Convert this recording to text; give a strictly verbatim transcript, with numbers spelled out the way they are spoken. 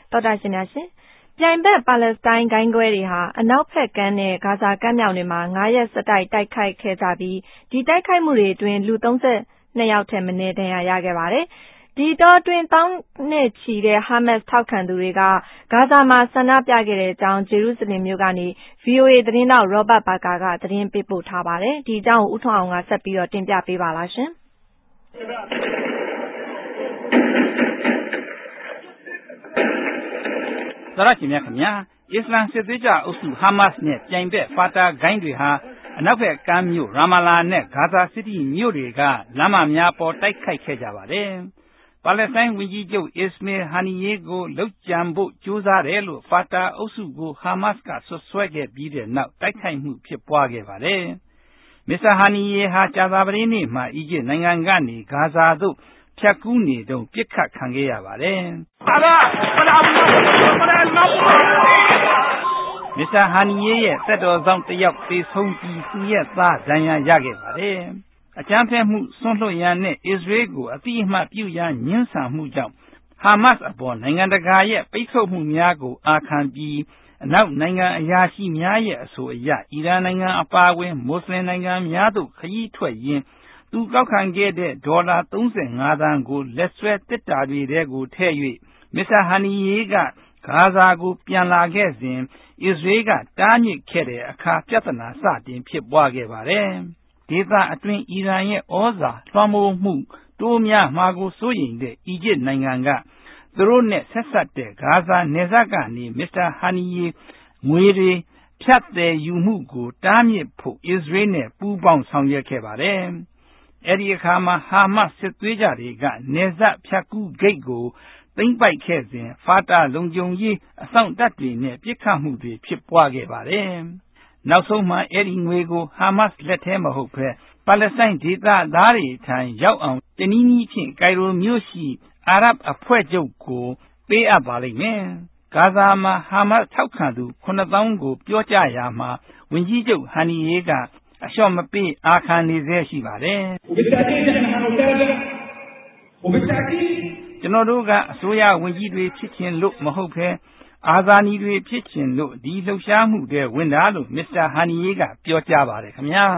တော်တာရှင်များရှင်ပြိုင်ဘက်ပါလက်စတိုင်းဂိုင်းခွဲတွေဟာအနောက်ဘက်ကမ်းနဲ့ဂါဇာကမ်းမြောင်တွေမှာငါးရက်ဆက်တိုက်တိုက်ခိုက်ခဲ့ကြပြီးဒီတိုက်ခိုက်မှုတွေအတွင်းလူသုံးဆယ်နှစ်ယောက်ထက်မနည်းဒဏ်ရာရခဲ့ပါတယ်။ဒီတော့အတွင်းတောင်းနဲ့ချီတဲ့ဟာမတ်စ်ထောက်ခံသူတွေကဂါဇာမှာဆန္ဒပြခဲ့တဲ့အကြောင်းဂျေရုဆလင်မြို့ကနေ ဗီအိုအေ သတင်းတောက်ရောဘတ်ဘာကာကသတင်းပေးပို့ထားပါတယ်။ဒီအကြောင်းကိုဦးထွန်းအောင်ကဆက်ပြီးတော့တင်ပြပေးပါလားရှင်။သရရှင်များခင်ဗျာအစ္စလမ်စစ်သွေးကြအုပ်စုဟာမတ်စ်နဲ့ပြိုင်ဘက်ဖာတာဂိုင်းတွေဟာအနောက်ဘက်ကမ်းမြို့ရာမာလာနဲ့ဂါဇာစီးတီးမြို့တွေကလမ်းမများပေါ်တိုက်ခိုက်ခဲ့ကြပါတယ်။ပါလက်စတိုင်းဝန်ကြီးချုပ်အစ္စမေးလ်ဟာနီယေကိုလှုပ်ကြံဖို့ကြိုးစားတယ်လို့ဖာတာအုပ်စုကိုဟာမတ်စ်ကဆွဆွဲခဲ့ပြီးတဲ့နောက်တိုက်ခိုက်မှုဖြစ်ပွားခဲ့ပါတယ်။မစ္စတာဟာနီယေဟာကြာသပတေးနေ့မှာအီဂျစ်နိုင်ငံကနေဂါဇာသို့ဖြတ်ကူးနေတုန်းပြစ်ခတ်ခံခဲ့ရပါတယ်။မစ္စတာဟာနီယေရဲ့သက်တော်ဆောင်တယောက်သေဆုံးပြီးသူရဲ့သားဒဏ်ရာရခဲ့ပါတယ်။အကြမ်းဖက်မှုဆွန့်လွတ်ရန်နဲ့အစ္စရေးကိုအတိအမှတ်ပြုရန်ညှဉ်းဆန်မှုကြောင့်ဟာမတ်စ်အပေါ်နိုင်ငံတကာရဲ့ပိတ်ဆို့မှုများကိုအာခံပြီးအနောက်နိုင်ငံအရာရှိများရဲ့အဆိုအရအီရန်နိုင်ငံအပါအဝင်မွတ်စလင်နိုင်ငံများသို့ခရီးထွက်ရင်းသူကောက်ခံခဲ့တဲ့ဒေါ်လာသုံးဆယ်ငါးသန်းကိုလက်ဆွဲတစ်တာတွေထဲကိုထည့်၍မစ္စတာဟာနီယေကဂါဇာကိုပြန်လာခဲ့စဉ်အစ္စရေးကတားမြစ်ခဲ့တဲ့အခါပြဿနာစတင်ဖြစ်ပွားခဲ့ပါတယ်။ဒေသအတွင်းအီရန်ရဲ့ဩဇာလွှမ်းမိုးမှုတိုးများမှာကိုစိုးရိမ်တဲ့အီဂျစ်နိုင်ငံကသူတို့နဲ့ဆက်ဆက်တဲ့ဂါဇာနယ်စပ်ကနေမစ္စတာဟာနီယေငွေတွေဖြတ်တယ်ယူမှုကိုတားမြစ်ဖို့အစ္စရေးနဲ့ပူးပေါင်းဆောင်ရွက်ခဲ့ပါတယ်။အဲဒီအခါမှာဟာမတ်စစ်သွေးကြတွေကနယ်စပ်ဖြတ်ကူးဂိတ်ကိုသိမ်းပိုက်ခဲ့စဉ်ဖာတာလုံခြုံရေးအစောင့်တပ်တွေနဲ့ပြစ်ခတ်မှုတွေဖြစ်ပွားခဲ့ပါတယ်။နောက်ဆုံးမှာအဲဒီငွေကိုဟာမတ်လက်ထဲမဟုတ်ဘဲပါလက်စတိုင်းဒေသသားတွေထံရောက်အောင်တနည်းနည်းဖြင့်ကိုင်ရိုမြို့ရှိအာရပ်အဖွဲ့ချုပ်ကိုပေးအပ်ပါလိမ့်မယ်။ဂါဇာမှာဟာမတ်ထောက်ခံသူခုနှစ်သောင်းကိုပြောကြရမှာဝန်ကြီးချုပ်ဟာနီယေကအလျှော့မပေးအာခံနေသေးရှိပါတယ်။ကျွန်တော်တို့ကအစိုးရဝန်ကြီးတွေဖြစ်ခြင်းလို့မဟုတ်ဘဲအာဇာနည်တွေဖြစ်ခြင်းလို့ဒီလှုပ်ရှားမှုတွေဝင်တာလို့မစ္စတာဟာနီယေကပြောကြားပါတယ်ခင်ဗျာ